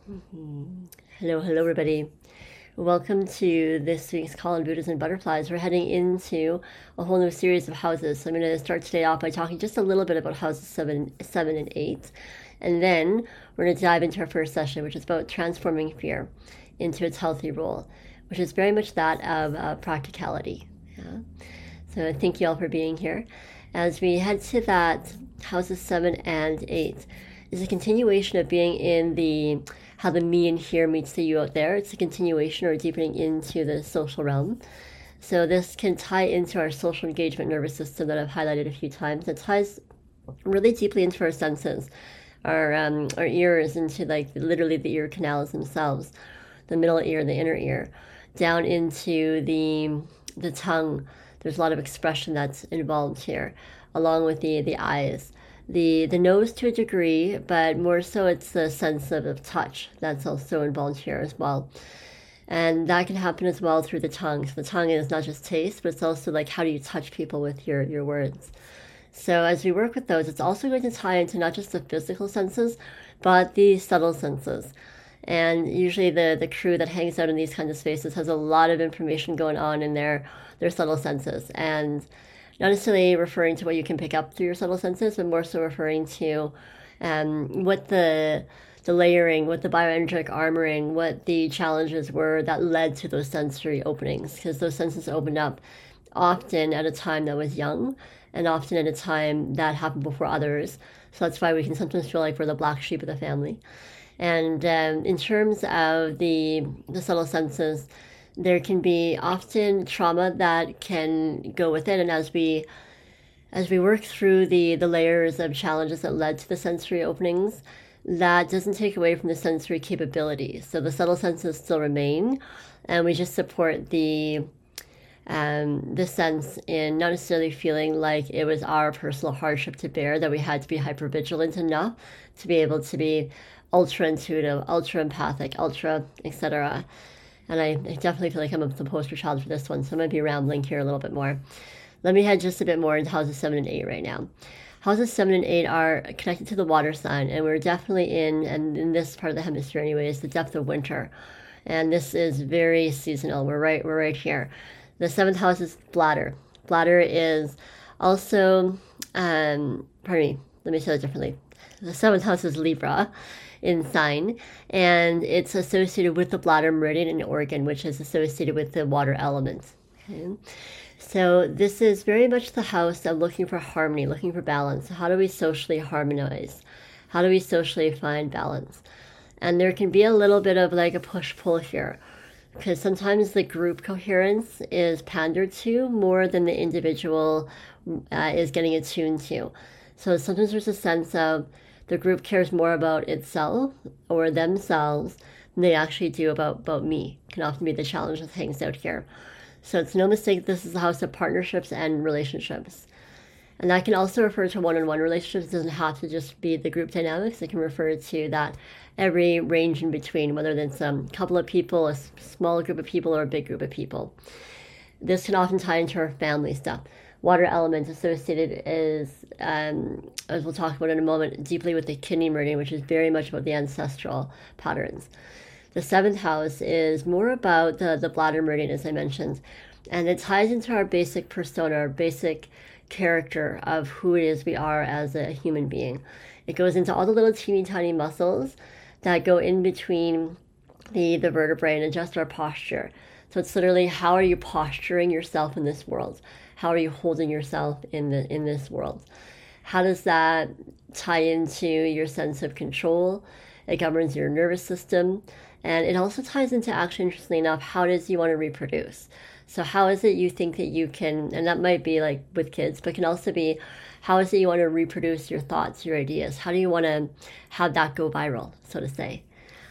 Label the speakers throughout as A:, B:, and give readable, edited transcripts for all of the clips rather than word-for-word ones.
A: Hello, everybody. Welcome to this week's call on Buddhas and Butterflies. We're heading into a whole new series of houses. So I'm going to start today off by talking just a little bit about houses 7 and 8. And then we're going to dive into our first session, which is about transforming fear into its healthy role, which is very much that of practicality. Yeah? So thank you all for being here. As we head to that, houses 7 and 8 is a continuation of being in the how the me in here meets the you out there. It's a continuation or deepening into the social realm. So this can tie into our social engagement nervous system that I've highlighted a few times. It ties really deeply into our senses, our ears, into like literally the ear canals themselves, the middle ear, the inner ear, down into the tongue. There's a lot of expression that's involved here, along with the eyes. The nose to a degree, but more so it's the sense of touch that's also involved here as well. And that can happen as well through the tongue. So the tongue is not just taste, but it's also like how do you touch people with your words. So as we work with those, it's also going to tie into not just the physical senses, but the subtle senses. And usually the crew that hangs out in these kinds of spaces has a lot of information going on in their subtle senses. And not necessarily referring to what you can pick up through your subtle senses, but more so referring to what the layering, what the bioenergetic armoring, what the challenges were that led to those sensory openings. Because those senses opened up often at a time that was young, and often at a time that happened before others. So that's why we can sometimes feel like we're the black sheep of the family. And in terms of the subtle senses, there can be often trauma that can go with it. And as we work through the layers of challenges that led to the sensory openings, that doesn't take away from the sensory capabilities. So the subtle senses still remain, and we just support the sense in not necessarily feeling like it was our personal hardship to bear, that we had to be hypervigilant enough to be able to be ultra intuitive, ultra empathic, ultra, etc. And I definitely feel like I'm the poster child for this one, so I'm going to be rambling here a little bit more. Let me head just a bit more into houses 7 and 8 right now. Houses 7 and 8 are connected to the water sign, and we're definitely in this part of the hemisphere anyways, the depth of winter. And this is very seasonal. We're right here. The 7th house is bladder. Bladder is also, pardon me, let me say that differently. The 7th house is Libra in sign, and it's associated with the bladder meridian and organ, which is associated with the water element. Okay? So this is very much the house of looking for harmony, looking for balance. How do we socially harmonize? How do we socially find balance? And there can be a little bit of like a push-pull here, because sometimes the group coherence is pandered to more than the individual is getting attuned to. So sometimes there's a sense of the group cares more about itself or themselves than they actually do about me. It can often be the challenge that hangs out here. So it's no mistake this is the house of partnerships and relationships. And that can also refer to one-on-one relationships. It doesn't have to just be the group dynamics. It can refer to that every range in between, whether it's a couple of people, a small group of people, or a big group of people. This can often tie into our family stuff. Water element associated is, as we'll talk about in a moment, deeply with the kidney meridian, which is very much about the ancestral patterns. The 7th house is more about the bladder meridian, as I mentioned, and it ties into our basic persona, our basic character of who it is we are as a human being. It goes into all the little teeny tiny muscles that go in between the vertebrae and adjust our posture. So it's literally, how are you posturing yourself in this world? How are you holding yourself in this world? How does that tie into your sense of control? It governs your nervous system. And it also ties into, actually, interestingly enough, how does you want to reproduce? So how is it you think that you can, and that might be like with kids, but can also be, how is it you want to reproduce your thoughts, your ideas? How do you want to have that go viral, so to say?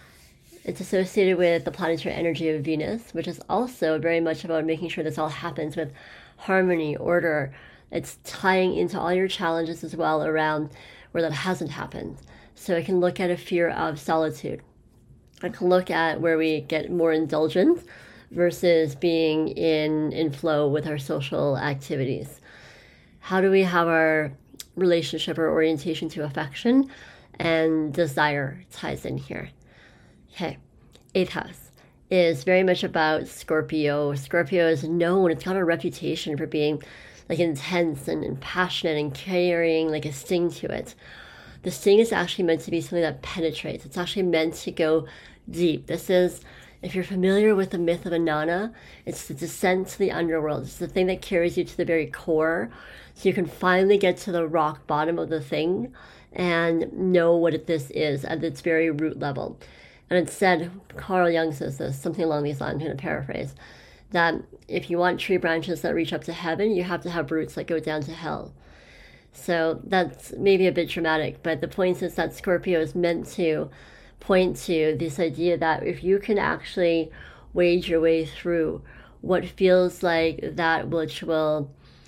A: It's associated with the planetary energy of Venus, which is also very much about making sure this all happens with harmony, order. It's tying into all your challenges as well around where that hasn't happened. So it can look at a fear of solitude. It can look at where we get more indulgent versus being in flow with our social activities. How do we have our relationship or orientation to affection and desire ties in here? Okay, eighth house is very much about Scorpio. Scorpio is known, it's got a reputation for being like intense and passionate and carrying like a sting to it. The sting is actually meant to be something that penetrates. It's actually meant to go deep. This is, if you're familiar with the myth of Inanna, it's the descent to the underworld. It's the thing that carries you to the very core, so you can finally get to the rock bottom of the thing and know what this is at its very root level. And it's said, Carl Jung says this, something along these lines, I'm going to paraphrase, that if you want tree branches that reach up to heaven, you have to have roots that go down to hell. So that's maybe a bit dramatic, but the point is that Scorpio is meant to point to this idea that if you can actually wade your way through what feels like that which will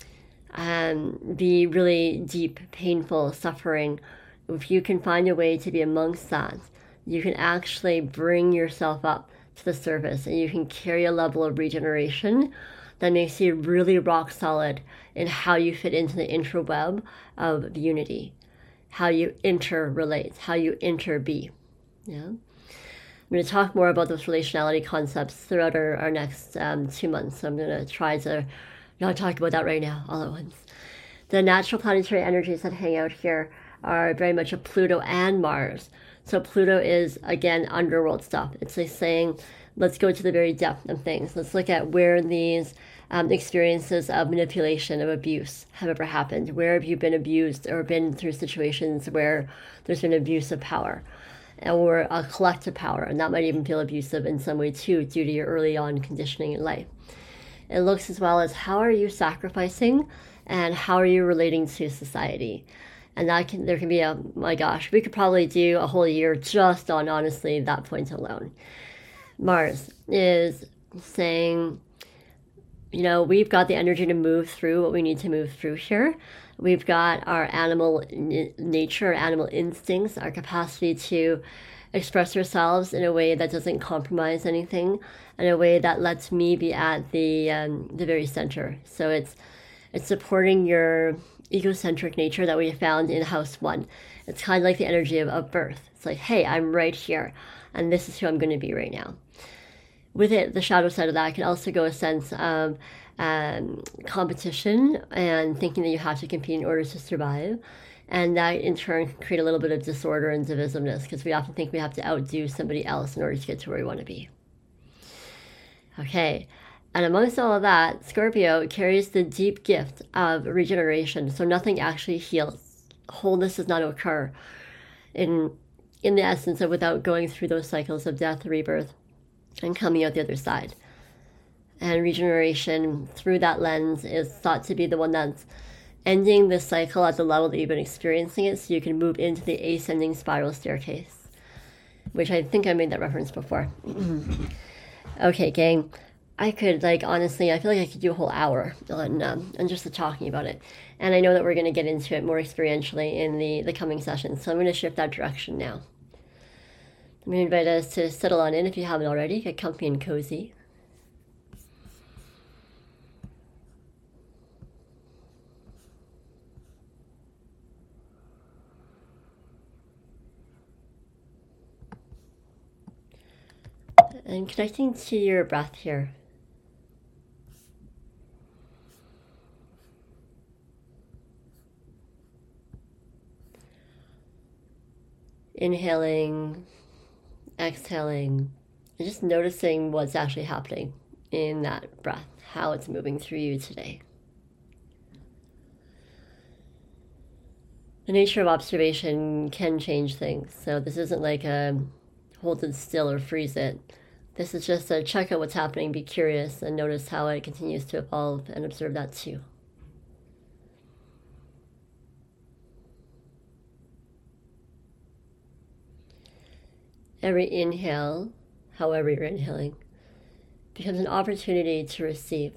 A: be really deep, painful suffering, if you can find a way to be amongst that, you can actually bring yourself up to the surface and you can carry a level of regeneration that makes you really rock solid in how you fit into the interweb of unity, how you interrelate, how you interbe. Yeah. I'm going to talk more about those relationality concepts throughout our next 2 months. So I'm going to try to not talk about that right now all at once. The natural planetary energies that hang out here are very much a Pluto and Mars. So Pluto is, again, underworld stuff. It's like saying, let's go to the very depth of things. Let's look at where these experiences of manipulation, of abuse have ever happened. Where have you been abused or been through situations where there's been abuse of power or a collective power? And that might even feel abusive in some way too, due to your early on conditioning in life. It looks as well as how are you sacrificing and how are you relating to society? And there can be my gosh, we could probably do a whole year just on, honestly, that point alone. Mars is saying, we've got the energy to move through what we need to move through here. We've got our animal nature, animal instincts, our capacity to express ourselves in a way that doesn't compromise anything, in a way that lets me be at the very center. So it's supporting your egocentric nature that we found in house 1. It's kind of like the energy of birth. It's like, hey, I'm right here, and this is who I'm going to be right now. With it, the shadow side of that can also go a sense of competition and thinking that you have to compete in order to survive. And that in turn can create a little bit of disorder and divisiveness because we often think we have to outdo somebody else in order to get to where we want to be. Okay, and amongst all of that, Scorpio carries the deep gift of regeneration, so nothing actually heals. Wholeness does not occur in the essence of without going through those cycles of death, rebirth, and coming out the other side. And regeneration through that lens is thought to be the one that's ending this cycle at the level that you've been experiencing it, so you can move into the ascending spiral staircase, which I think I made that reference before. Okay, gang, I could, honestly, I feel like I could do a whole hour on just the talking about it. And I know that we're going to get into it more experientially in the coming sessions, so I'm going to shift that direction now. I'm going to invite us to settle on in if you haven't already, get comfy and cozy. And connecting to your breath here. Inhaling, exhaling, and just noticing what's actually happening in that breath, how it's moving through you today. The nature of observation can change things, so this isn't like a hold it still or freeze it. This is just a check out what's happening, be curious, and notice how it continues to evolve and observe that too. Every inhale, however you're inhaling, becomes an opportunity to receive,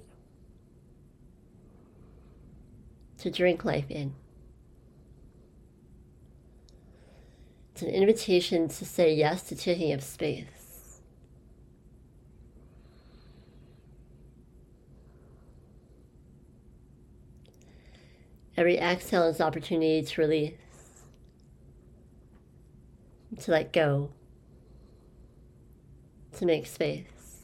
A: to drink life in. It's an invitation to say yes to taking up space. Every exhale is an opportunity to release, to let go. to make space.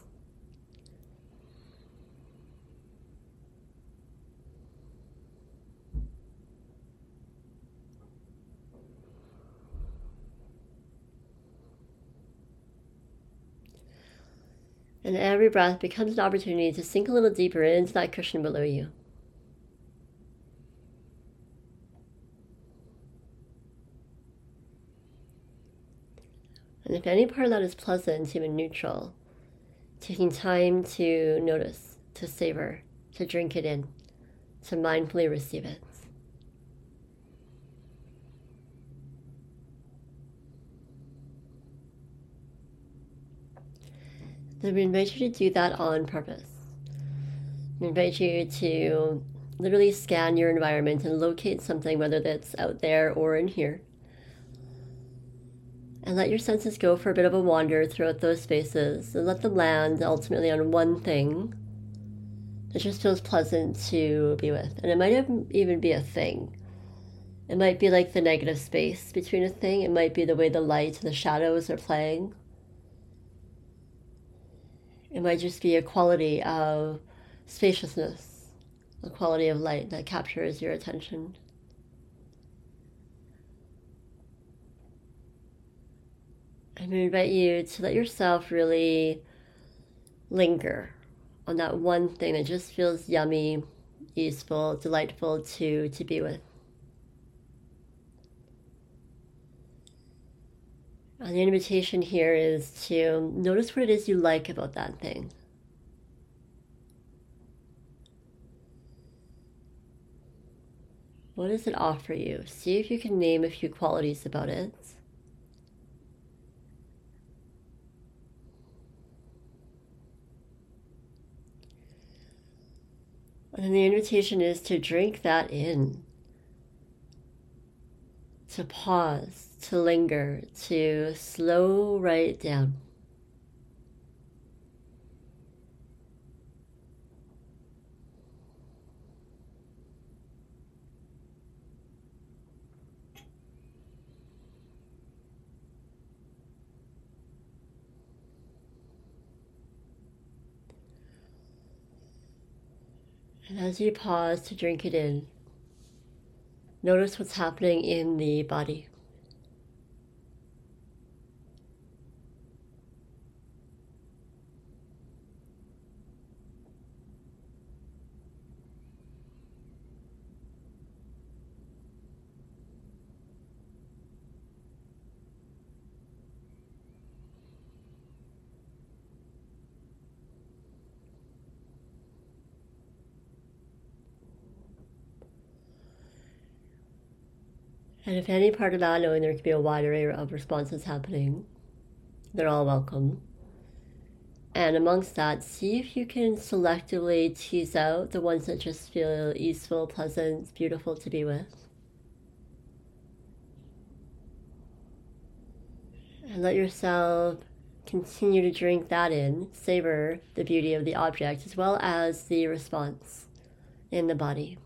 A: And every breath becomes an opportunity to sink a little deeper into that cushion below you. And if any part of that is pleasant, even neutral, taking time to notice, to savor, to drink it in, to mindfully receive it. Then we invite you to do that on purpose. We invite you to literally scan your environment and locate something, whether that's out there or in here. And let your senses go for a bit of a wander throughout those spaces and let them land ultimately on one thing that just feels pleasant to be with. And it might even be a thing. It might be like the negative space between a thing. It might be the way the light and the shadows are playing. It might just be a quality of spaciousness, a quality of light that captures your attention. And we invite you to let yourself really linger on that one thing that just feels yummy, useful, delightful to be with. And the invitation here is to notice what it is you like about that thing. What does it offer you? See if you can name a few qualities about it. And then the invitation is to drink that in, to pause, to linger, to slow right down. And as you pause to drink it in, notice what's happening in the body. And if any part of that, knowing there could be a wide array of responses happening, they're all welcome. And amongst that, see if you can selectively tease out the ones that just feel useful, pleasant, beautiful to be with. And let yourself continue to drink that in, savor the beauty of the object as well as the response in the body.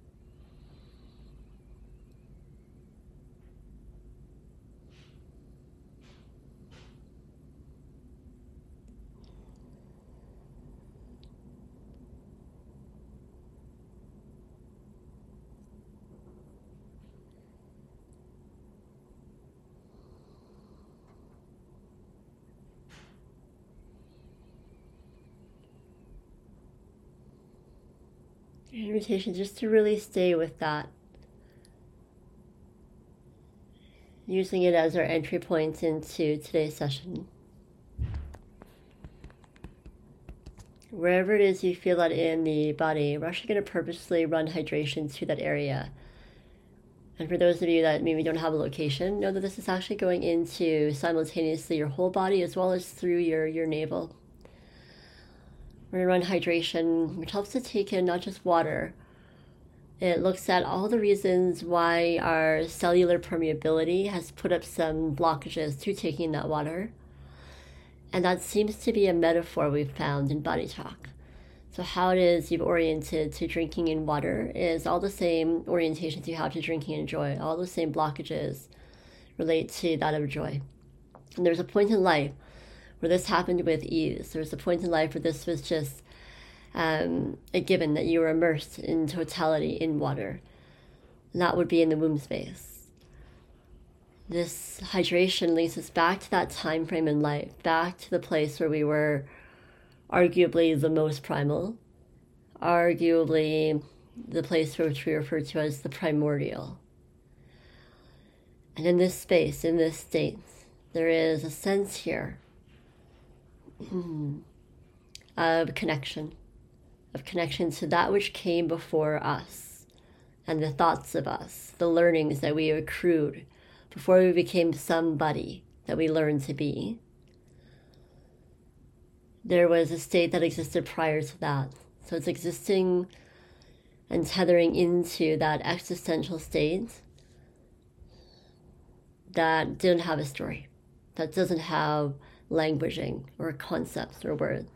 A: Invitation just to really stay with that, using it as our entry point into today's session. Wherever it is you feel that in the body, we're actually going to purposely run hydration to that area. And for those of you that maybe don't have a location, know that this is actually going into simultaneously your whole body as well as through your navel. We're going to run hydration, which helps to take in not just water. It looks at all the reasons why our cellular permeability has put up some blockages to taking that water. And that seems to be a metaphor we've found in Body Talk. So how it is you've oriented to drinking in water is all the same orientations you have to drinking in joy. All the same blockages relate to that of joy. And there's a point in life where this happened with ease. There was a point in life where this was just a given, that you were immersed in totality in water. And that would be in the womb space. This hydration leads us back to that time frame in life, back to the place where we were arguably the most primal, arguably the place which we refer to as the primordial. And in this space, in this state, there is a sense here of connection to that which came before us, and the thoughts of us, the learnings that we accrued before we became somebody that we learned to be. There was a state that existed prior to that. So it's existing and tethering into that existential state that didn't have a story, that doesn't have languaging or concepts or words.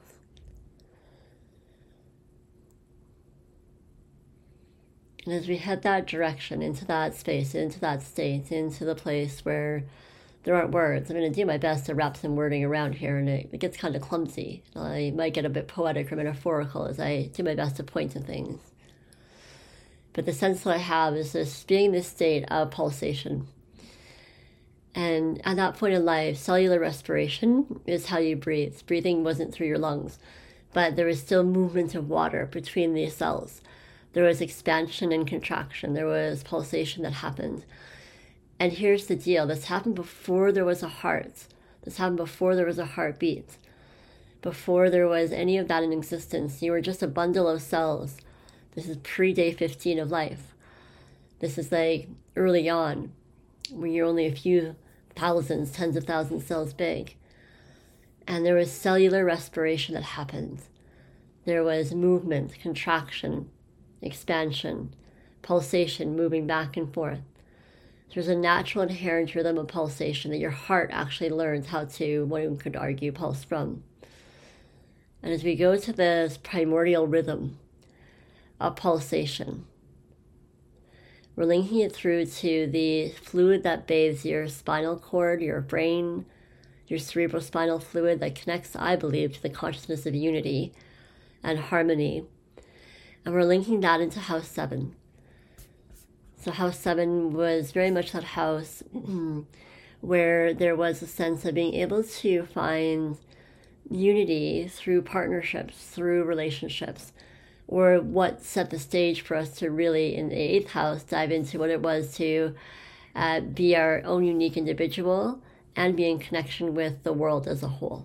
A: And as we head that direction, into that space, into that state, into the place where there aren't words, I'm going to do my best to wrap some wording around here, and it gets kind of clumsy. I might get a bit poetic or metaphorical as I do my best to point to things. But the sense that I have is this being this state of pulsation. And at that point in life, cellular respiration is how you breathe. Breathing wasn't through your lungs, but there was still movement of water between these cells. There was expansion and contraction. There was pulsation that happened. And here's the deal. This happened before there was a heart. This happened before there was a heartbeat. Before there was any of that in existence. You were just a bundle of cells. This is pre-day 15 of life. This is like early on, when you're only a few thousands, tens of thousands cells big. And there was cellular respiration that happened. There was movement, contraction, expansion, pulsation, moving back and forth. There's a natural inherent rhythm of pulsation that your heart actually learns how to, one could argue, pulse from. And as we go to this primordial rhythm of pulsation, we're linking it through to the fluid that bathes your spinal cord, your brain, your cerebrospinal fluid that connects, I believe, to the consciousness of unity and harmony. And we're linking that into house 7. So house 7 was very much that house where there was a sense of being able to find unity through partnerships, through relationships, or what set the stage for us to really, in the 8th house, dive into what it was to be our own unique individual and be in connection with the world as a whole.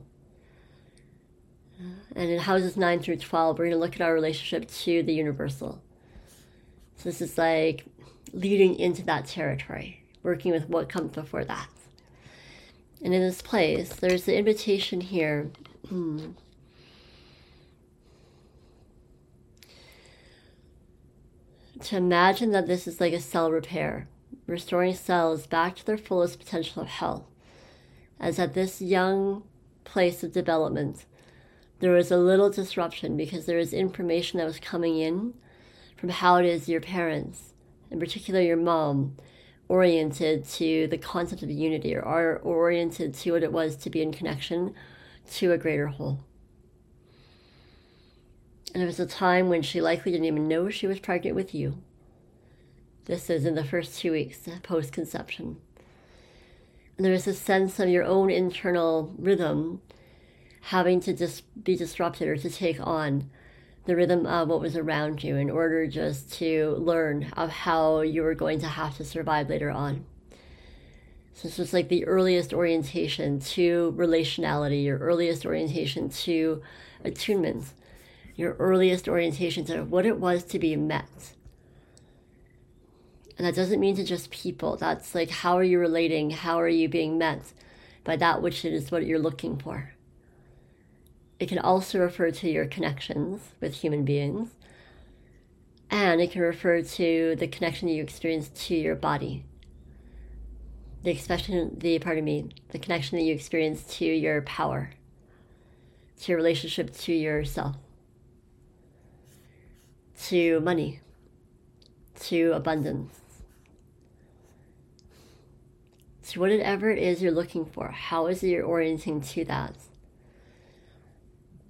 A: And in houses 9 through 12, we're going to look at our relationship to the universal. So this is like leading into that territory, working with what comes before that. And in this place, there's the invitation here to imagine that this is like a cell repair, restoring cells back to their fullest potential of health. As at this young place of development, there was a little disruption because there was information that was coming in from how it is your parents, in particular your mom, oriented to the concept of unity, or oriented to what it was to be in connection to a greater whole. And it was a time when she likely didn't even know she was pregnant with you. This is in the first 2 weeks post-conception. And there was a sense of your own internal rhythm having to just be disrupted or to take on the rhythm of what was around you in order just to learn of how you were going to have to survive later on. So this was like the earliest orientation to relationality, your earliest orientation to attunement, your earliest orientation to what it was to be met. And that doesn't mean to just people. That's like, how are you relating? How are you being met by that which is what you're looking for? It can also refer to your connections with human beings. And it can refer to the connection that you experience to your body. The connection that you experience to your power, to your relationship to yourself, to money, to abundance, to whatever it is you're looking for. How is it you're orienting to that?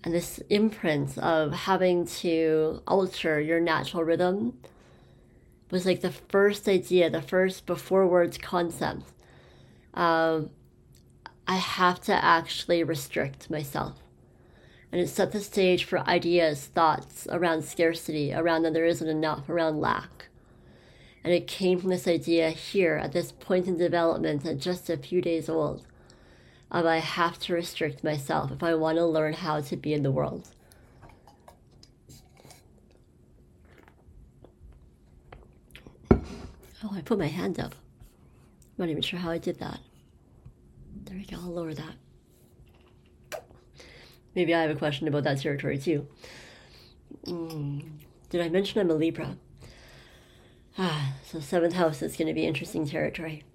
A: And this imprint of having to alter your natural rhythm was like the first idea, the first before words concept of I have to actually restrict myself. And it set the stage for ideas, thoughts around scarcity, around that there isn't enough, around lack. And it came from this idea here at this point in development at just a few days old of I have to restrict myself if I want to learn how to be in the world. Oh, I put my hand up. I'm not even sure how I did that. There we go, I'll lower that. Maybe I have a question about that territory too. Did I mention I'm a Libra? So 7th house is going to be interesting territory.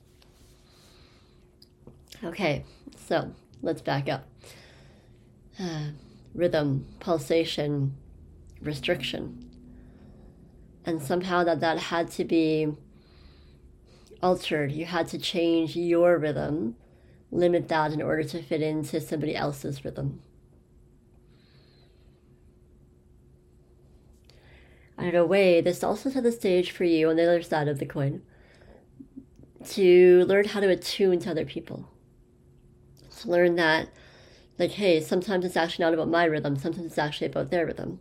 A: Okay, so let's back up. Rhythm, pulsation, restriction. And somehow that had to be altered. You had to change your rhythm, limit that in order to fit into somebody else's rhythm. And in a way, this also set the stage for you on the other side of the coin to learn how to attune to other people. To learn that, like, hey, sometimes it's actually not about my rhythm, sometimes it's actually about their rhythm.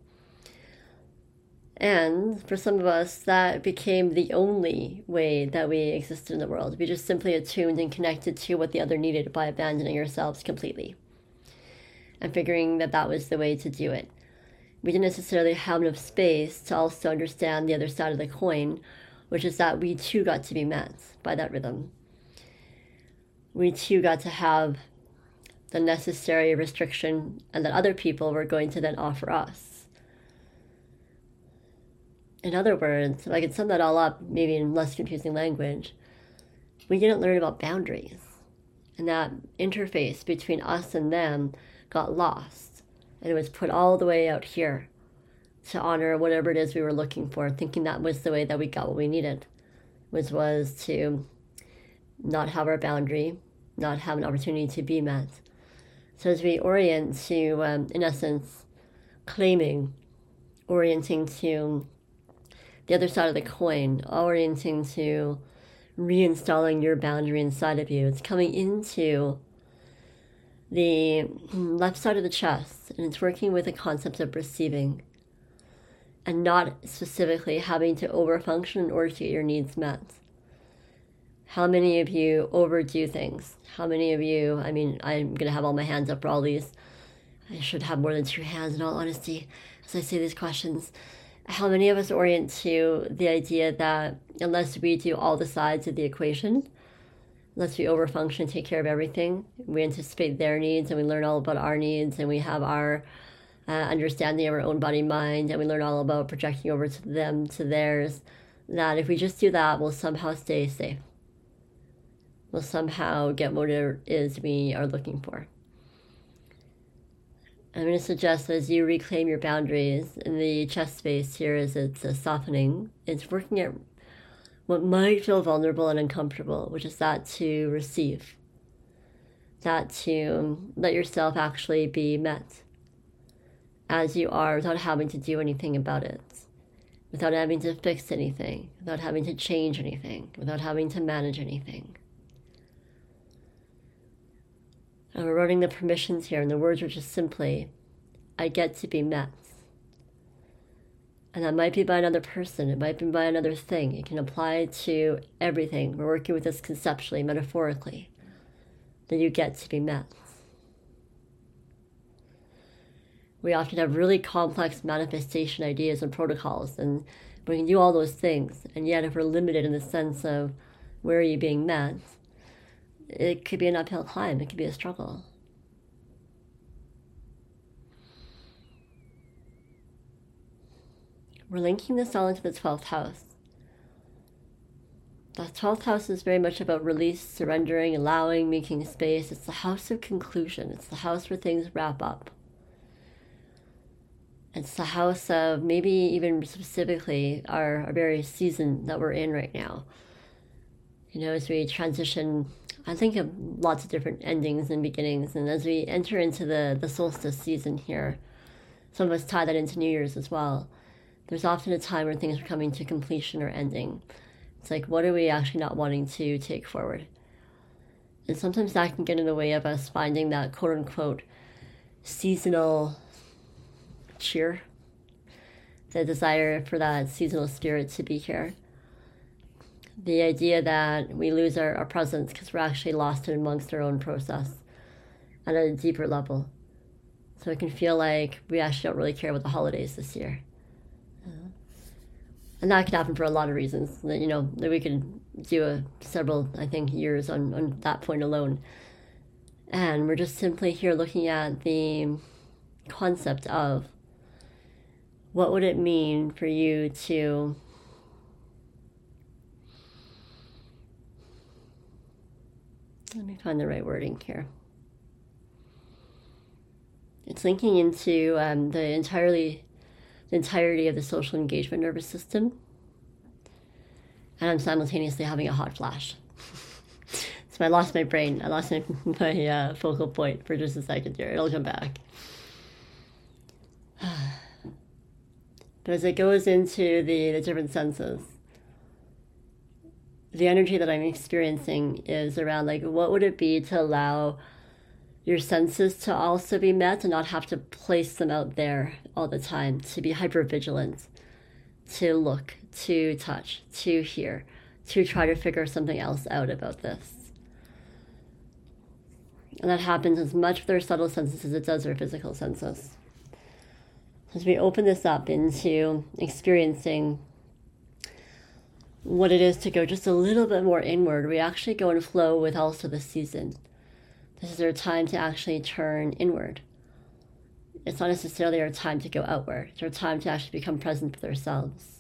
A: And for some of us, that became the only way that we existed in the world. We just simply attuned and connected to what the other needed by abandoning ourselves completely and figuring that that was the way to do it. We didn't necessarily have enough space to also understand the other side of the coin, which is that we too got to be met by that rhythm. We too got to have the necessary restriction and that other people were going to then offer us. In other words, if I could sum that all up, maybe in less confusing language, we didn't learn about boundaries. And that interface between us and them got lost. And it was put all the way out here to honor whatever it is we were looking for, thinking that was the way that we got what we needed, which was to not have our boundary, not have an opportunity to be met. So as we orient to, in essence, orienting to the other side of the coin, orienting to reinstalling your boundary inside of you, it's coming into the left side of the chest, and it's working with the concept of receiving and not specifically having to overfunction in order to get your needs met. How many of you overdo things? How many of you, I mean, I'm going to have all my hands up for all these. I should have more than 2 hands in all honesty as I say these questions. How many of us orient to the idea that unless we do all the sides of the equation, unless we overfunction and take care of everything, we anticipate their needs and we learn all about our needs and we have our understanding of our own body mind and we learn all about projecting over to them, to theirs, that if we just do that, we'll somehow stay safe. We'll somehow get what it is we are looking for. I'm going to suggest that as you reclaim your boundaries in the chest space here, as it's softening, it's working at what might feel vulnerable and uncomfortable, which is that to receive, that to let yourself actually be met as you are without having to do anything about it, without having to fix anything, without having to change anything, without having to manage anything. And we're running the permissions here, and the words are just simply, I get to be met. And that might be by another person, it might be by another thing. It can apply to everything. We're working with this conceptually, metaphorically, that you get to be met. We often have really complex manifestation ideas and protocols, and we can do all those things. And yet, if we're limited in the sense of where are you being met, it could be an uphill climb. It could be a struggle. We're linking this all into the 12th house. The 12th house is very much about release, surrendering, allowing, making space. It's the house of conclusion. It's the house where things wrap up. It's the house of maybe even specifically our very season that we're in right now. You know, as we transition I think of lots of different endings and beginnings, and as we enter into the solstice season here, some of us tie that into New Year's as well. There's often a time where things are coming to completion or ending. It's like, what are we actually not wanting to take forward? And sometimes that can get in the way of us finding that quote unquote seasonal cheer, the desire for that seasonal spirit to be here. The idea that we lose our presence because we're actually lost in amongst our own process at a deeper level. So it can feel like we actually don't really care about the holidays this year. And that can happen for a lot of reasons. That we could do several, I think, years on that point alone. And we're just simply here looking at the concept of what would it mean for you to let me find the right wording here. It's linking into the entirety of the social engagement nervous system. And I'm simultaneously having a hot flash. So I lost my brain. I lost my focal point for just a second here. It'll come back. But as it goes into the different senses, the energy that I'm experiencing is around, like, what would it be to allow your senses to also be met and not have to place them out there all the time, to be hypervigilant, to look, to touch, to hear, to try to figure something else out about this. And that happens as much with our subtle senses as it does our physical senses. As we open this up into experiencing what it is to go just a little bit more inward, we actually go and flow with also the season. This is our time to actually turn inward. It's not necessarily our time to go outward. It's our time to actually become present with ourselves.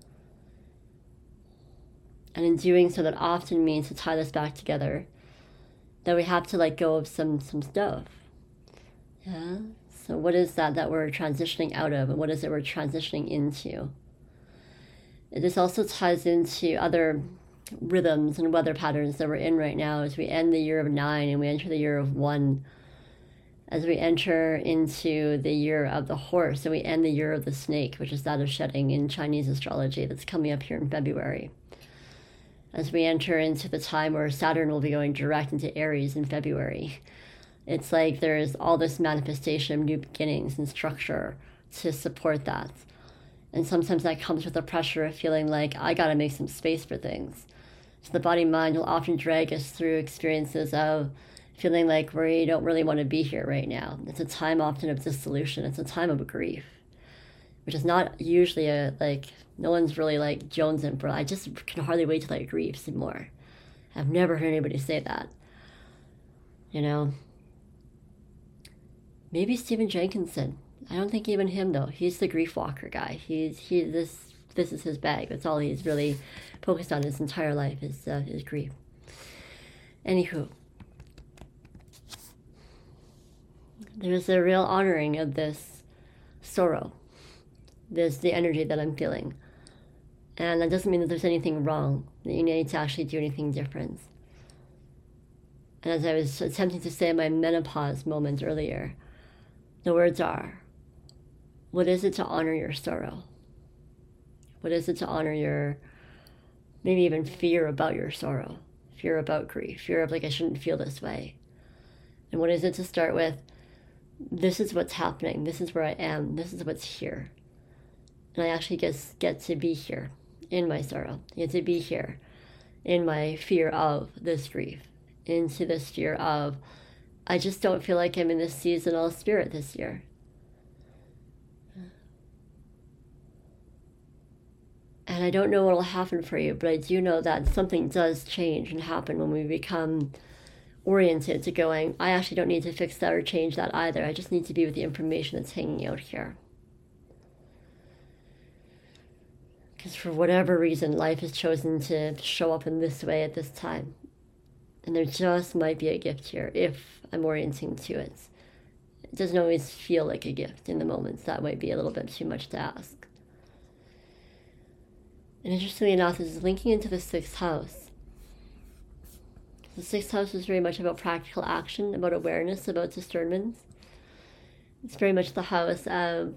A: And in doing so, that often means, to tie this back together, that we have to let go of some stuff. Yeah? So what is that we're transitioning out of, and what is it we're transitioning into? This also ties into other rhythms and weather patterns that we're in right now as we end the year of 9 and we enter the year of 1. As we enter into the year of the horse and we end the year of the snake, which is that of shedding in Chinese astrology, that's coming up here in February. As we enter into the time where Saturn will be going direct into Aries in February. It's like there's all this manifestation of new beginnings and structure to support that. And sometimes that comes with the pressure of feeling like, I gotta make some space for things. So the body-mind will often drag us through experiences of feeling like we don't really want to be here right now. It's a time often of dissolution. It's a time of grief, which is not usually no one's really like jonesing for, I just can hardly wait till I grieve some more. I've never heard anybody say that. Maybe Stephen Jenkinson. I don't think even him though. He's the grief walker guy. This is his bag. That's all he's really focused on his entire life is grief. Anywho, there's a real honoring of this sorrow. There's the energy that I'm feeling. And that doesn't mean that there's anything wrong, that you need to actually do anything different. And as I was attempting to say in my menopause moment earlier, the words are, what is it to honor your sorrow? What is it to honor your, maybe even fear about your sorrow, fear about grief, fear of like, I shouldn't feel this way? And what is it to start with, this is what's happening, this is where I am, this is what's here. And I actually get to be here in my sorrow, I get to be here in my fear of this grief, into this fear of, I just don't feel like I'm in this seasonal spirit this year. And I don't know what will happen for you, but I do know that something does change and happen when we become oriented to going, I actually don't need to fix that or change that either. I just need to be with the information that's hanging out here. Because for whatever reason, life has chosen to show up in this way at this time. And there just might be a gift here if I'm orienting to it. It doesn't always feel like a gift in the moments. That might be a little bit too much to ask. And interestingly enough, this is linking into the 6th house. The sixth house is very much about practical action, about awareness, about discernment. It's very much the house of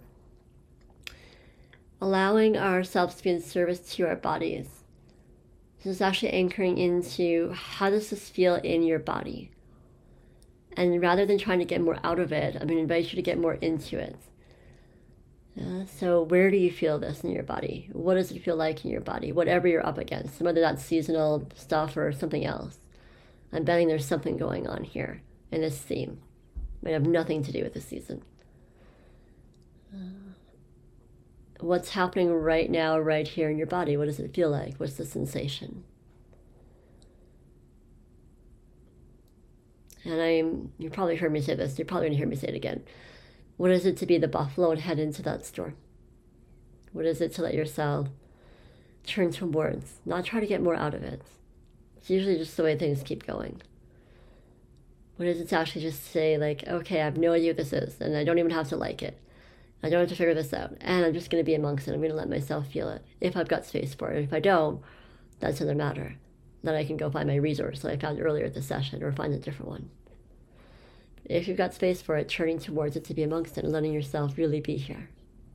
A: allowing ourselves to be in service to our bodies. This is actually anchoring into how does this feel in your body? And rather than trying to get more out of it, I'm going to invite you to get more into it. So where do you feel this in your body? What does it feel like in your body? Whatever you're up against, whether that's seasonal stuff or something else. I'm betting there's something going on here in this theme. It might have nothing to do with the season. What's happening right now, right here in your body? What does it feel like? What's the sensation? And you probably heard me say this. You're probably going to hear me say it again. What is it to be the buffalo and head into that storm? What is it to let yourself turn towards, not try to get more out of it? It's usually just the way things keep going. What is it to actually just say, like, okay, I have no idea what this is, and I don't even have to like it. I don't have to figure this out, and I'm just going to be amongst it. I'm going to let myself feel it, if I've got space for it. If I don't, that's another matter. Then I can go find my resource that I found earlier at the session, or find a different one. If you've got space for it, turning towards it to be amongst it and letting yourself really be here.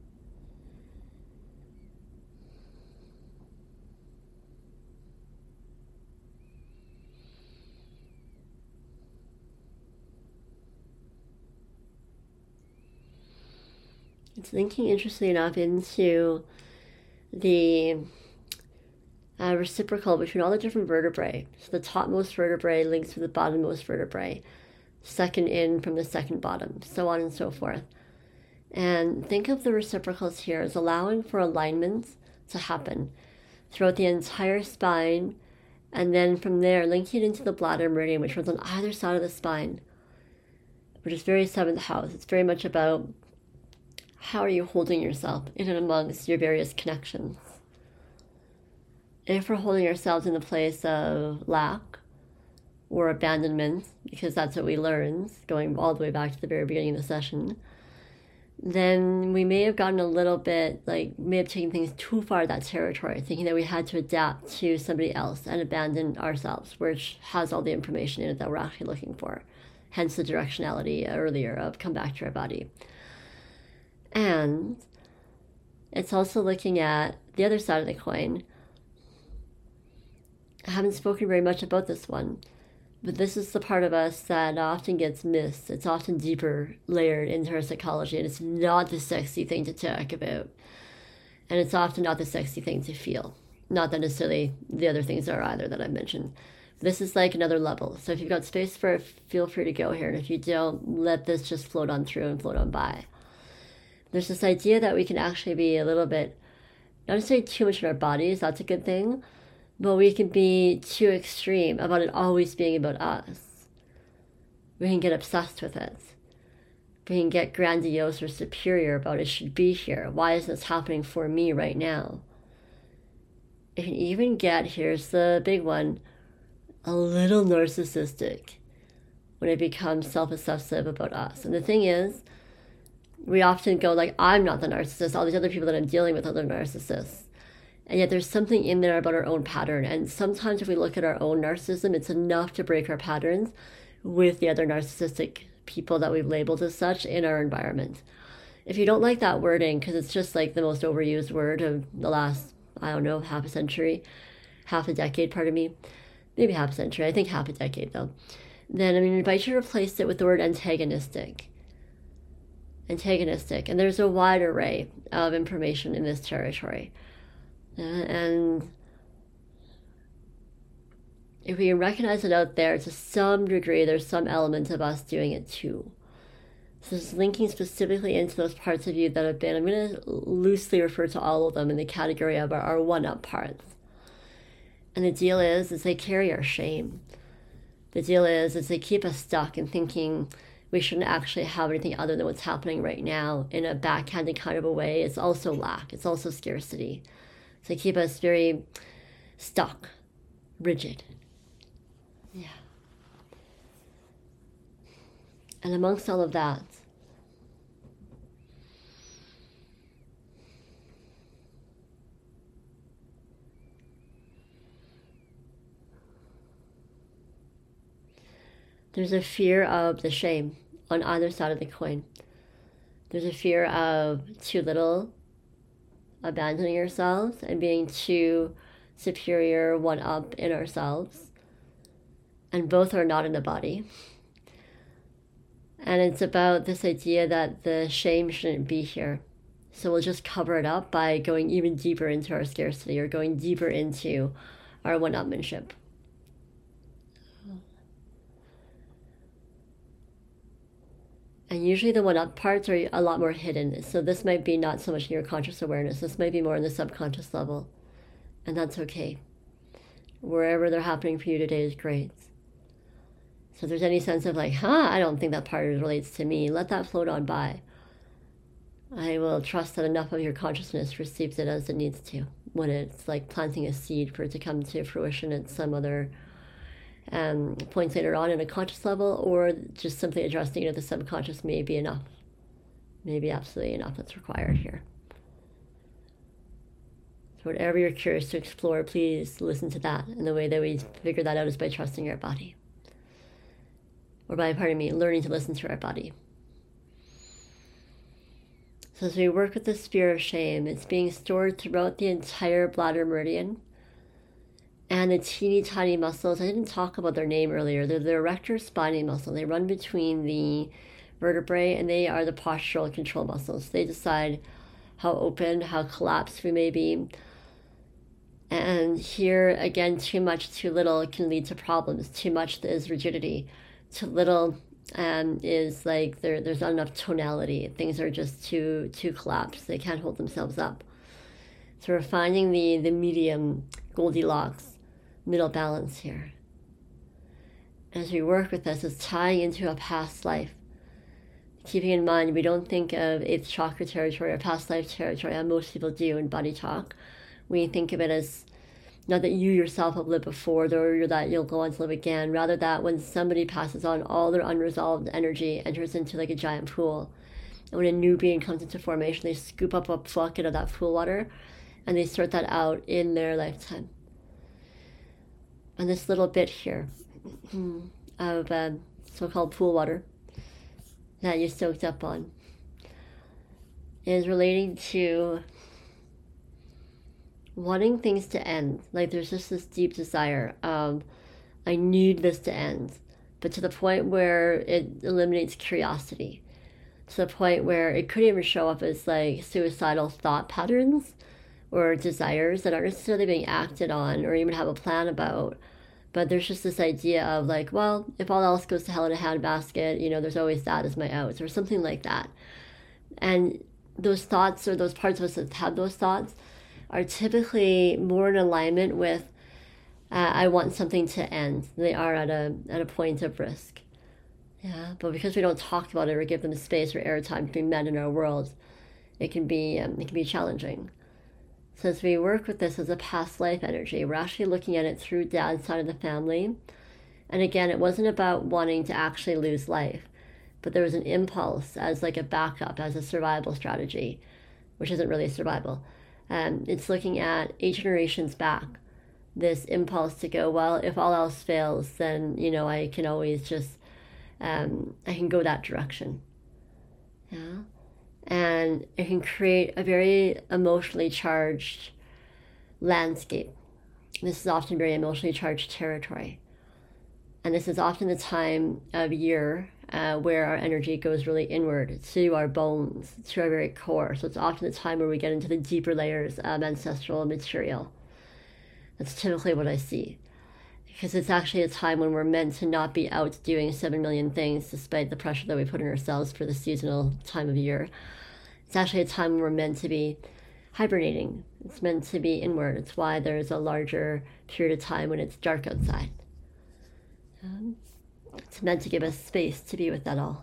A: It's linking, interestingly enough, into the reciprocal between all the different vertebrae. So the topmost vertebrae links to the bottommost vertebrae, second in from the second bottom, so on and so forth. And think of the reciprocals here as allowing for alignment to happen throughout the entire spine, and then from there linking it into the bladder meridian, which runs on either side of the spine, which is very seventh house. It's very much about how are you holding yourself in and amongst your various connections. If we're holding ourselves in a place of lack or abandonment, because that's what we learned going all the way back to the very beginning of the session, then we may have gotten a little bit, may have taken things too far that territory, thinking that we had to adapt to somebody else and abandon ourselves, which has all the information in it that we're actually looking for. Hence the directionality earlier of come back to our body. And it's also looking at the other side of the coin. I haven't spoken very much about this one, but this is the part of us that often gets missed. It's often deeper layered into our psychology, and it's not the sexy thing to talk about. And it's often not the sexy thing to feel. Not that necessarily the other things are either that I mentioned. This is like another level. So if you've got space for it, feel free to go here. And if you don't, let this just float on through and float on by. There's this idea that we can actually be a little bit, not necessarily too much in our bodies, that's a good thing, but we can be too extreme about it always being about us. We can get obsessed with it. We can get grandiose or superior about it should be here. Why is this happening for me right now? It can even get, here's the big one, a little narcissistic when it becomes self-obsessive about us. And the thing is, we often go like, I'm not the narcissist. All these other people that I'm dealing with are the narcissists. And yet there's something in there about our own pattern. And sometimes if we look at our own narcissism, it's enough to break our patterns with the other narcissistic people that we've labeled as such in our environment. If you don't like that wording, because it's just like the most overused word of the last, I don't know, half a century, half a decade, pardon me, maybe half a century, I think half a decade though, then I invite you to replace it with the word antagonistic. And there's a wide array of information in this territory. And if we can recognize it out there, to some degree, there's some element of us doing it too. So it's linking specifically into those parts of you that have been, I'm going to loosely refer to all of them in the category of our one-up parts. And the deal is they carry our shame. The deal is they keep us stuck in thinking we shouldn't actually have anything other than what's happening right now in a backhanded kind of a way. It's also lack. It's also scarcity. So they keep us very stuck, rigid. Yeah. And amongst all of that, There's a fear of the shame on either side of the coin. There's a fear of too little, abandoning ourselves, and being too superior, one up in ourselves. And both are not in the body. And it's about this idea that the shame shouldn't be here. So we'll just cover it up by going even deeper into our scarcity or going deeper into our one-upmanship. And usually the one-up parts are a lot more hidden. So this might be not so much in your conscious awareness. This might be more in the subconscious level. And that's okay. Wherever they're happening for you today is great. So if there's any sense of like, I don't think that part relates to me, let that float on by. I will trust that enough of your consciousness receives it as it needs to. When it's like planting a seed for it to come to fruition at some other points later on in a conscious level, or just simply addressing it at the subconscious may be enough. Maybe absolutely enough that's required here. So whatever you're curious to explore, please listen to that. And the way that we figure that out is by trusting our body. Or by, learning to listen to our body. So as we work with the sphere of shame, it's being stored throughout the entire bladder meridian. And the teeny tiny muscles, I didn't talk about their name earlier, they're the erector spinae muscle. They run between the vertebrae, and they are the postural control muscles. They decide how open, how collapsed we may be. And here, again, too much, too little can lead to problems. Too much is rigidity. Too little is like there's not enough tonality. Things are just too collapsed. They can't hold themselves up. So we're finding the medium Goldilocks middle balance here. As we work with this, it's tying into a past life. Keeping in mind, we don't think of 8th chakra territory or past life territory, as most people do in body talk. We think of it as not that you yourself have lived before, or that you'll go on to live again. Rather that when somebody passes on, all their unresolved energy enters into like a giant pool. And when a new being comes into formation, they scoop up a bucket of that pool water and they sort that out in their lifetime. And this little bit here of so-called pool water that you soaked up on is relating to wanting things to end. Like there's just this deep desire of, I need this to end, but to the point where it eliminates curiosity, to the point where it could even show up as like suicidal thought patterns or desires that aren't necessarily being acted on or even have a plan about. But there's just this idea of like, well, if all else goes to hell in a handbasket, there's always that as my outs or something like that. And those thoughts, or those parts of us that have those thoughts, are typically more in alignment with I want something to end. They are at a point of risk. Yeah, but because we don't talk about it or give them space or airtime to be met in our world, it can be challenging. So as we work with this as a past life energy, we're actually looking at it through dad's side of the family. And again, it wasn't about wanting to actually lose life, but there was an impulse as like a backup, as a survival strategy, which isn't really survival. It's looking at 8 generations back, this impulse to go, well, if all else fails, then, I can always just, I can go that direction. Yeah. And it can create a very emotionally charged landscape. This is often very emotionally charged territory. And this is often the time of year where our energy goes really inward to our bones, to our very core. So it's often the time where we get into the deeper layers of ancestral material. That's typically what I see. Because it's actually a time when we're meant to not be out doing 7 million things despite the pressure that we put on ourselves for the seasonal time of year. It's actually a time when we're meant to be hibernating. It's meant to be inward. It's why there's a larger period of time when it's dark outside. It's meant to give us space to be with that all.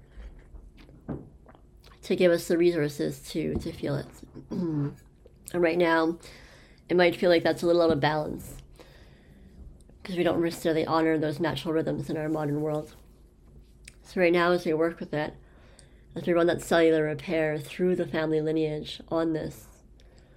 A: To give us the resources to feel it. And right now, it might feel like that's a little out of balance because we don't necessarily honor those natural rhythms in our modern world. So right now, as we work with it, as we run that cellular repair through the family lineage on this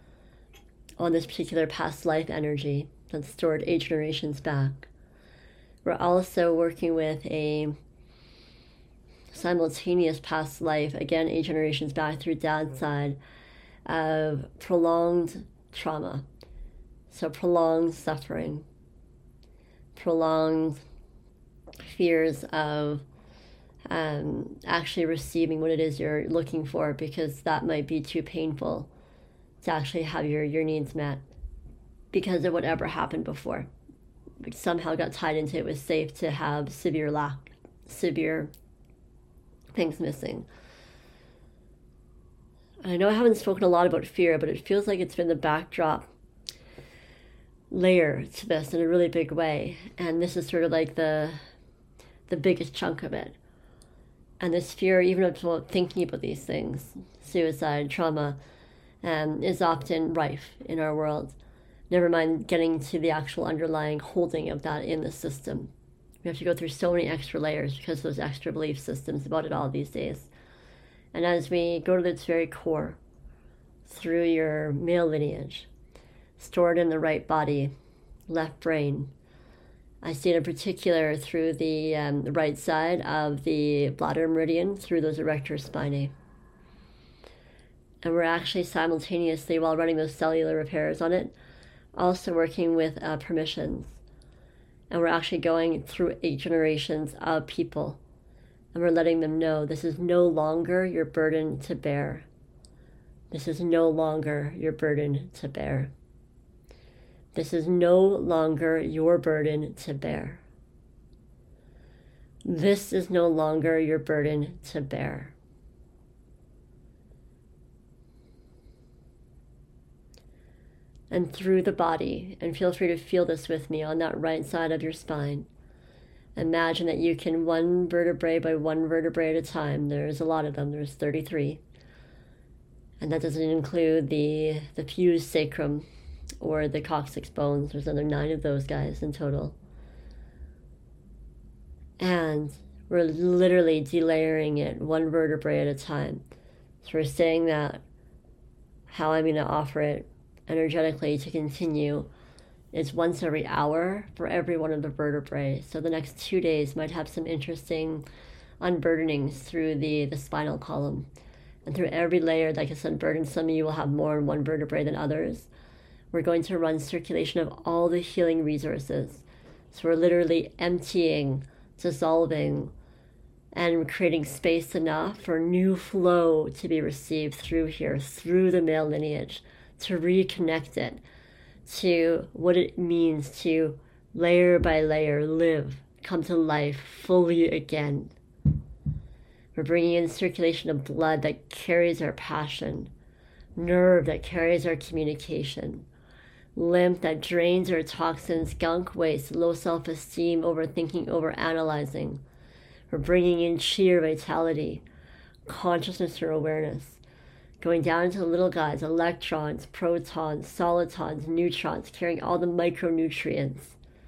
A: particular past life energy that's stored 8 generations back, We're also working with a simultaneous past life, again, 8 generations back through dad's side, of prolonged trauma. So prolonged suffering, prolonged fears of actually receiving what it is you're looking for, because that might be too painful to actually have your needs met because of whatever happened before. Which somehow got tied into it was safe to have severe lack, severe things missing. I know I haven't spoken a lot about fear, but it feels like it's been the backdrop layer to this in a really big way. And this is sort of like the biggest chunk of it. And this fear, even of thinking about these things, suicide, trauma, is often rife in our world. Never mind getting to the actual underlying holding of that in the system. We have to go through so many extra layers because of those extra belief systems about it all these days. And as we go to its very core, through your male lineage, stored in the right body, left brain, I see it in particular through the right side of the bladder meridian, through those erector spinae. And we're actually simultaneously, while running those cellular repairs on it, also working with permissions. And we're actually going through 8 generations of people. And we're letting them know this is no longer your burden to bear. This is no longer your burden to bear. This is no longer your burden to bear. This is no longer your burden to bear. And through the body, and feel free to feel this with me on that right side of your spine. Imagine that you can, one vertebrae by one vertebrae at a time, there's a lot of them, there's 33. And that doesn't include the fused sacrum or the coccyx bones. There's another 9 of those guys in total. And we're literally delayering it one vertebrae at a time. So we're saying that how I'm going to offer it energetically to continue is once every hour for every one of the vertebrae. So the next 2 days might have some interesting unburdenings through the spinal column. And through every layer, like I said, burden, some of you will have more in one vertebrae than others. We're going to run circulation of all the healing resources. So we're literally emptying, dissolving, and creating space enough for new flow to be received through here, through the male lineage, to reconnect it to what it means to layer by layer live, come to life fully again. We're bringing in circulation of blood that carries our passion, nerve that carries our communication, lymph that drains our toxins, gunk waste, low self-esteem, overthinking, overanalyzing. We're bringing in sheer vitality, consciousness or awareness, going down into the little guys, electrons, protons, solitons, neutrons, carrying all the micronutrients.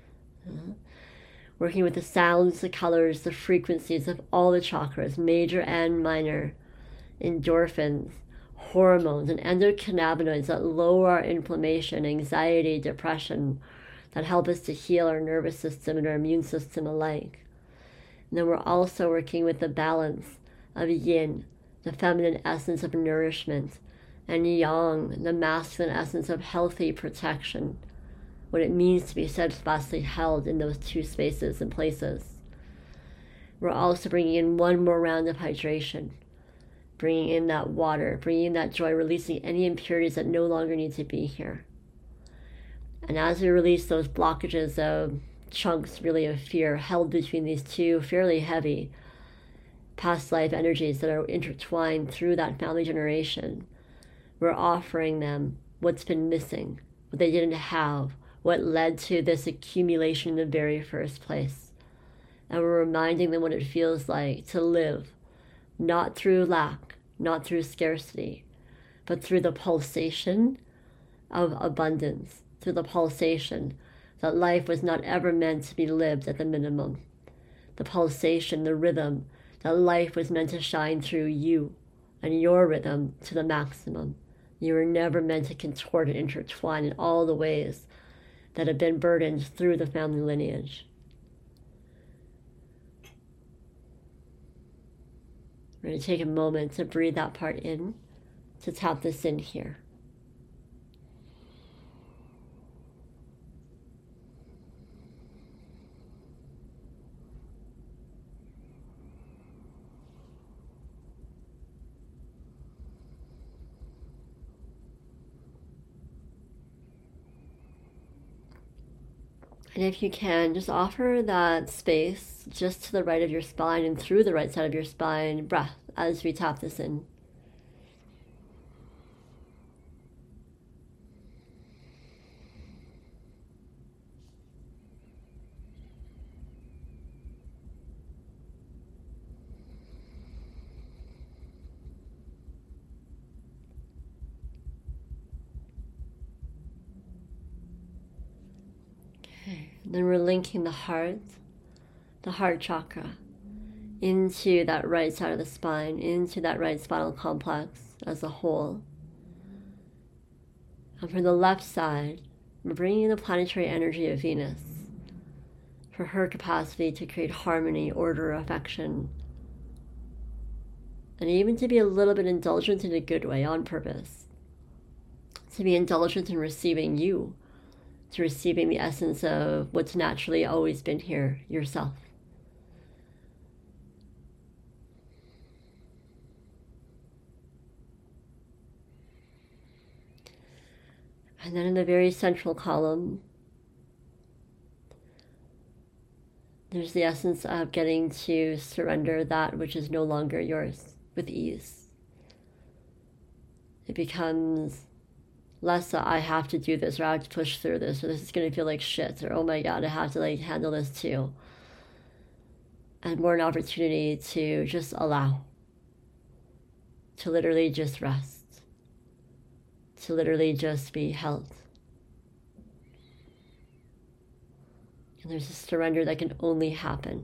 A: Working with the sounds, the colors, the frequencies of all the chakras, major and minor, endorphins, hormones, and endocannabinoids that lower our inflammation, anxiety, depression, that help us to heal our nervous system and our immune system alike. And then we're also working with the balance of yin, the feminine essence of nourishment, and yang, the masculine essence of healthy protection, what it means to be steadfastly held in those 2 spaces and places. We're also bringing in one more round of hydration, bringing in that water, bringing in that joy, releasing any impurities that no longer need to be here. And as we release those blockages of chunks really of fear held between these 2 fairly heavy past life energies that are intertwined through that family generation, we're offering them what's been missing, what they didn't have, what led to this accumulation in the very first place. And we're reminding them what it feels like to live, not through lack, not through scarcity, but through the pulsation of abundance, through the pulsation that life was not ever meant to be lived at the minimum. The pulsation, the rhythm, that life was meant to shine through you and your rhythm to the maximum. You were never meant to contort and intertwine in all the ways that have been burdened through the family lineage. We're going to take a moment to breathe that part in, to tap this in here. And if you can, just offer that space just to the right of your spine and through the right side of your spine, breath, as we tap this in. Okay, then we're linking the heart chakra, into that right side of the spine, into that right spinal complex as a whole. And for the left side, we're bringing in the planetary energy of Venus for her capacity to create harmony, order, affection, and even to be a little bit indulgent in a good way on purpose. To be indulgent in receiving you, to receiving the essence of what's naturally always been here, yourself. And then in the very central column, there's the essence of getting to surrender that which is no longer yours with ease. It becomes less I have to do this, or I have to push through this, or this is going to feel like shit, or oh my god, I have to handle this too. And more an opportunity to just allow, to literally just rest, to literally just be held. And there's a surrender that can only happen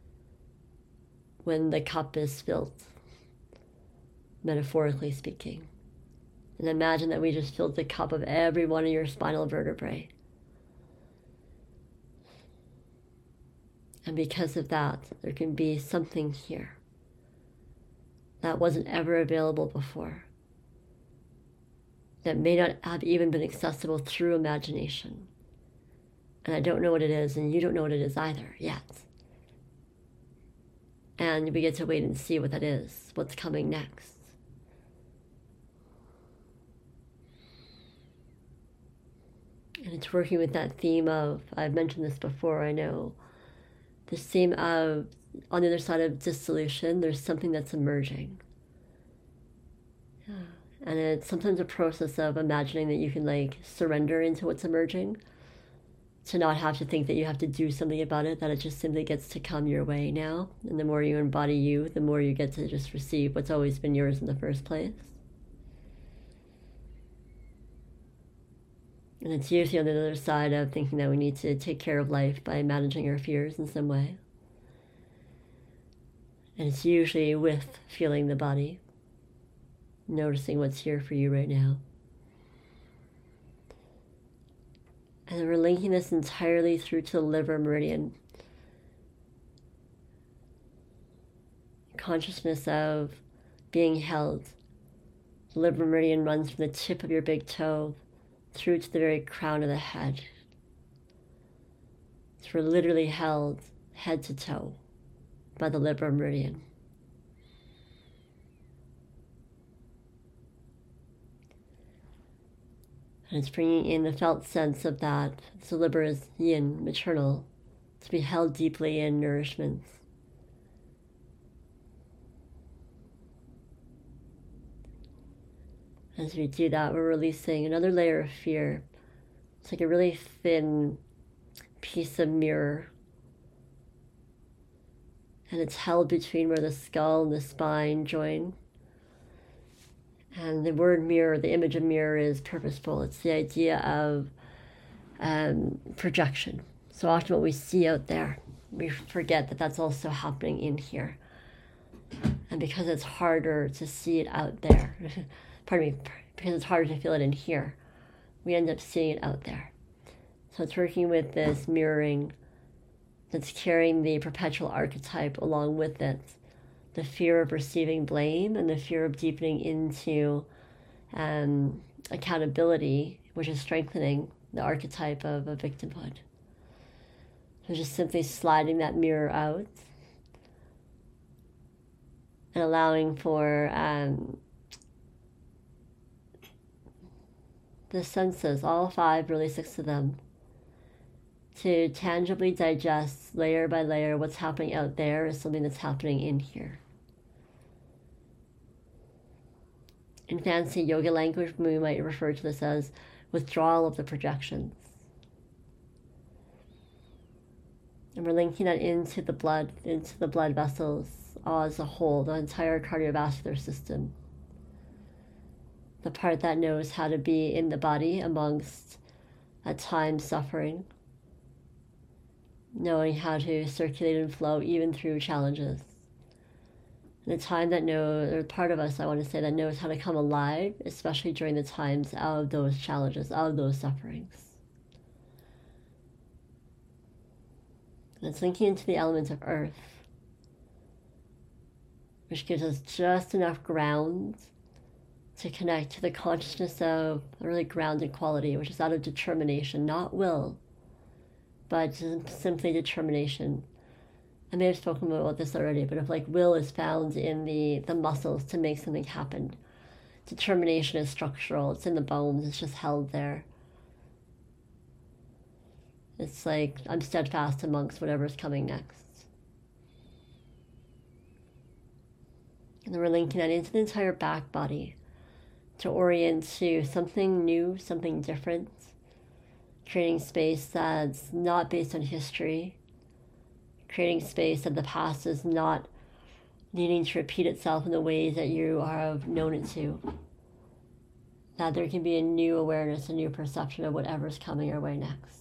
A: when the cup is filled, metaphorically speaking. And imagine that we just filled the cup of every one of your spinal vertebrae. And because of that, there can be something here that wasn't ever available before, that may not have even been accessible through imagination. And I don't know what it is, and you don't know what it is either yet. And we get to wait and see what that is, what's coming next. And it's working with that theme of, I've mentioned this before, I know, this theme of, on the other side of dissolution, there's something that's emerging. Yeah. And it's sometimes a process of imagining that you can surrender into what's emerging, to not have to think that you have to do something about it, that it just simply gets to come your way now. And the more you embody you, the more you get to just receive what's always been yours in the first place. And it's usually on the other side of thinking that we need to take care of life by managing our fears in some way. And it's usually with feeling the body, noticing what's here for you right now. And then we're linking this entirely through to the liver meridian. Consciousness of being held. The liver meridian runs from the tip of your big toe through to the very crown of the head. So we're literally held head to toe by the liver meridian. And it's bringing in the felt sense of that. So liver is yin, maternal, to be held deeply in nourishment. As we do that, we're releasing another layer of fear. It's like a really thin piece of mirror. And it's held between where the skull and the spine join. And the word mirror, the image of mirror, is purposeful. It's the idea of projection. So often what we see out there, we forget that that's also happening in here. And because it's harder to see it out there, pardon me, because it's harder to feel it in here, we end up seeing it out there. So it's working with this mirroring that's carrying the perpetual archetype along with it, the fear of receiving blame and the fear of deepening into accountability, which is strengthening the archetype of a victimhood. So just simply sliding that mirror out and allowing for the senses, all five, really 6 of them, to tangibly digest layer by layer what's happening out there is something that's happening in here. In fancy yoga language, we might refer to this as withdrawal of the projections. And we're linking that into the blood vessels as a whole, the entire cardiovascular system. The part that knows how to be in the body amongst, at times, suffering. Knowing how to circulate and flow even through challenges. The time that knows, or part of us, I want to say, that knows how to come alive, especially during the times of those challenges, of those sufferings. And it's linking into the element of earth, which gives us just enough ground to connect to the consciousness of a really grounded quality, which is out of determination, not will, but simply determination. I may have spoken about this already, but if will is found in the muscles to make something happen. Determination is structural, it's in the bones, it's just held there. It's like I'm steadfast amongst whatever's coming next. And then we're linking that into the entire back body to orient to something new, something different, creating space that's not based on history, creating space that the past is not needing to repeat itself in the ways that you have known it to. That there can be a new awareness, a new perception of whatever's coming our way next.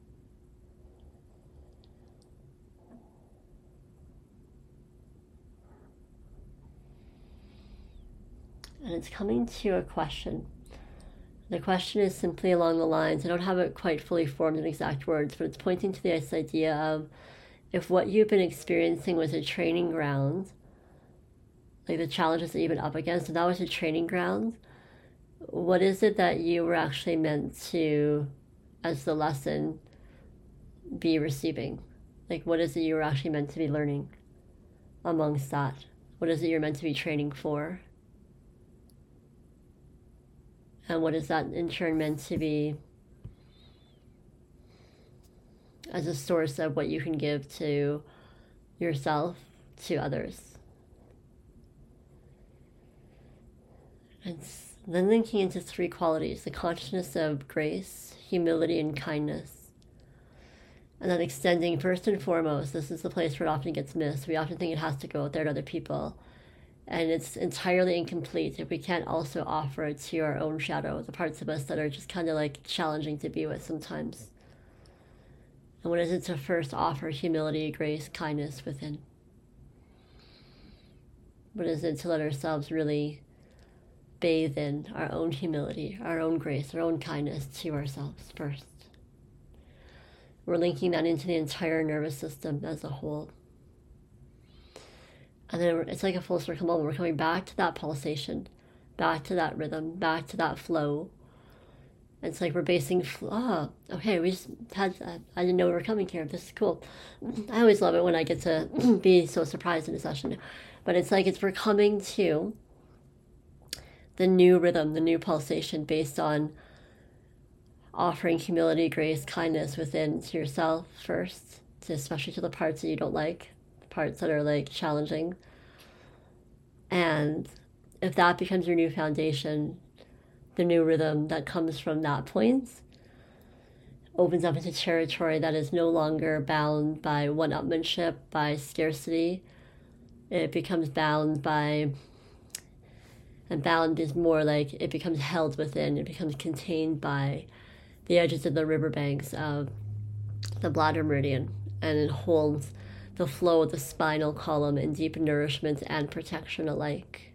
A: And it's coming to a question. The question is simply along the lines, I don't have it quite fully formed in exact words, but it's pointing to this idea of if what you've been experiencing was a training ground, like the challenges that you've been up against, if that was a training ground, what is it that you were actually meant to, as the lesson, be receiving? Like, what is it you were actually meant to be learning amongst that? What is it you're meant to be training for? And what is that in turn meant to be as a source of what you can give to yourself, to others? And then linking into 3 qualities, the consciousness of grace, humility, and kindness. And then extending first and foremost, this is the place where it often gets missed. We often think it has to go out there to other people. And it's entirely incomplete if we can't also offer it to our own shadow, the parts of us that are just kind of challenging to be with sometimes. And what is it to first offer humility, grace, kindness within? What is it to let ourselves really bathe in our own humility, our own grace, our own kindness to ourselves first? We're linking that into the entire nervous system as a whole. And then it's like a full circle moment. We're coming back to that pulsation, back to that rhythm, back to that flow. It's like we're basing, okay, we just had, I didn't know we were coming here. This is cool. I always love it when I get to be so surprised in a session. But it's like we're coming to the new rhythm, the new pulsation based on offering humility, grace, kindness within to yourself first, especially to the parts that you don't like, parts that are challenging. And if that becomes your new foundation, the new rhythm that comes from that point opens up into territory that is no longer bound by one-upmanship, by scarcity. It becomes bound by, and bound is more like it becomes held within, it becomes contained by the edges of the riverbanks of the bladder meridian, and it holds the flow of the spinal column in deep nourishment and protection alike.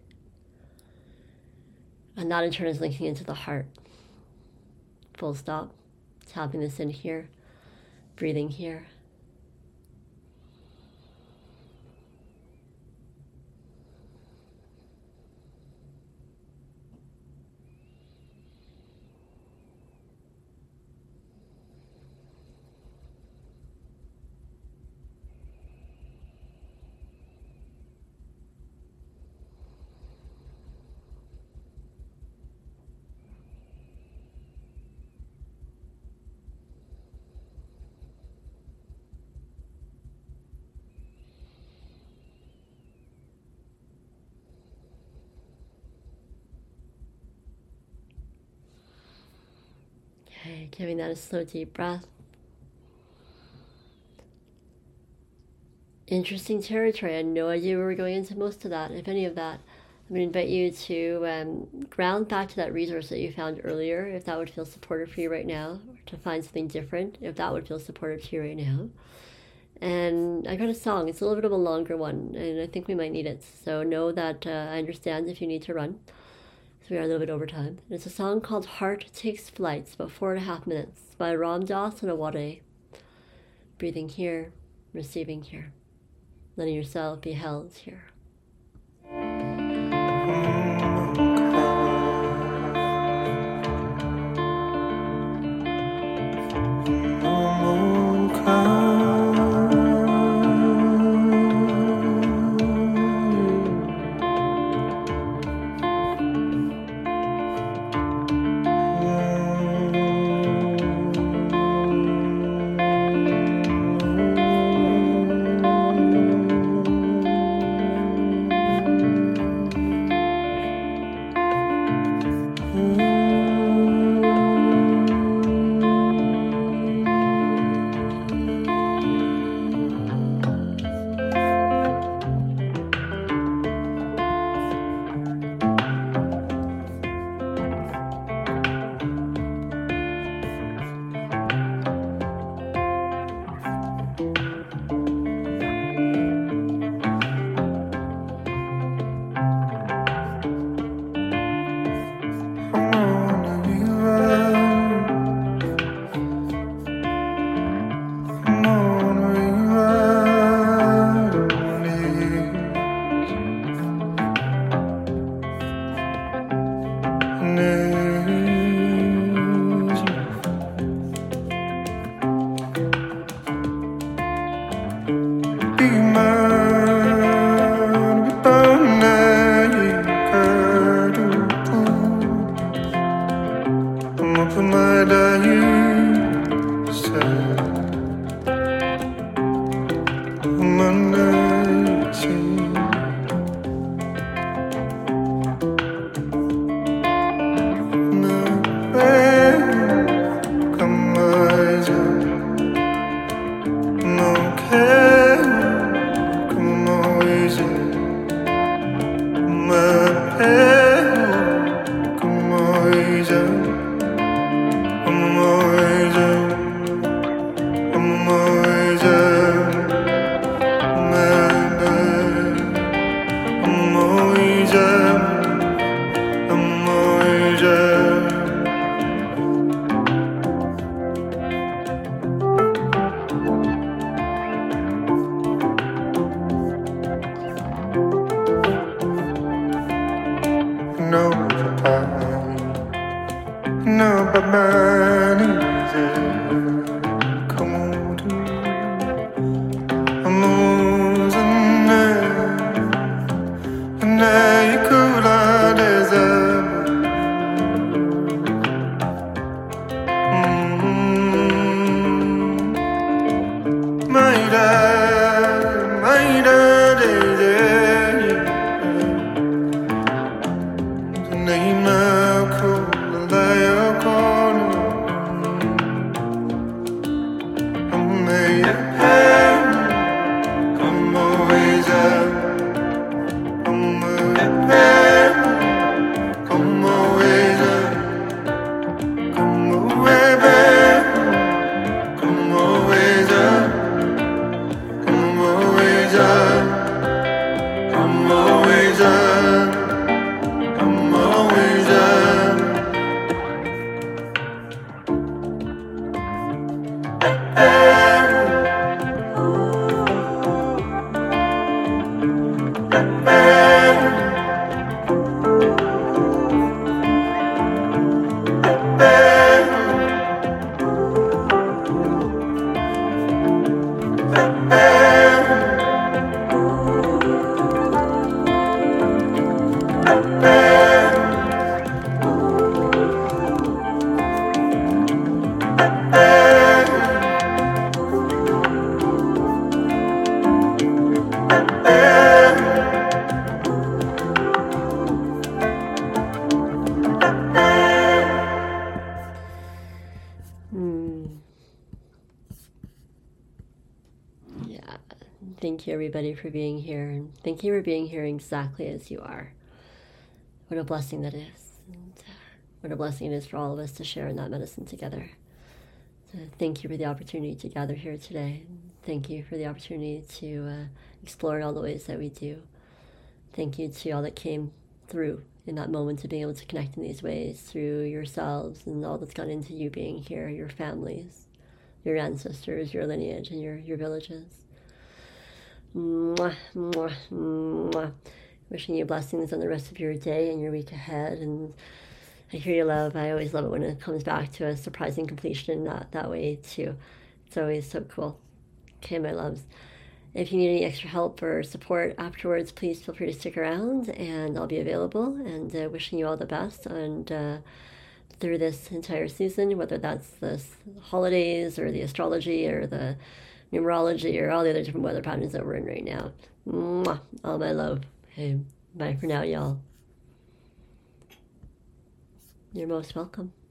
A: And that in turn is linking into the heart. Full stop. Tapping this in here. Breathing here. Okay, giving that a slow, deep breath. Interesting territory. I had no idea we were going into most of that, if any of that. I'm going to invite you to ground back to that resource that you found earlier, if that would feel supportive for you right now, or to find something different, if that would feel supportive to you right now. And I got a song. It's a little bit of a longer one, and I think we might need it. So know that I understand if you need to run. So we are a little bit over time. It's a song called Heart Takes Flight. It's about 4.5 minutes by Ram Dass and Awade. Breathing here, receiving here, letting yourself be held here. thank you, everybody, for being here. And thank you for being here exactly as you are. What a blessing that is. And what a blessing it is for all of us to share in that medicine together. So thank you for the opportunity to gather here today. Thank you for the opportunity to explore in all the ways that we do. Thank you to all that came through in that moment to being able to connect in these ways through yourselves and all that's gone into you being here, your families, your ancestors, your lineage, and your villages. Mwah, mwah, mwah. Wishing you blessings on the rest of your day and your week ahead. And I hear you, love. I always love it when it comes back to a surprising completion that way too. It's always so cool. Okay, my loves. If you need any extra help or support afterwards, please feel free to stick around and I'll be available. And wishing you all the best and through this entire season, whether that's the holidays or the astrology or the numerology or all the other different weather patterns that we're in right now. Mwah, all my love. Hey, bye for now, y'all. You're most welcome.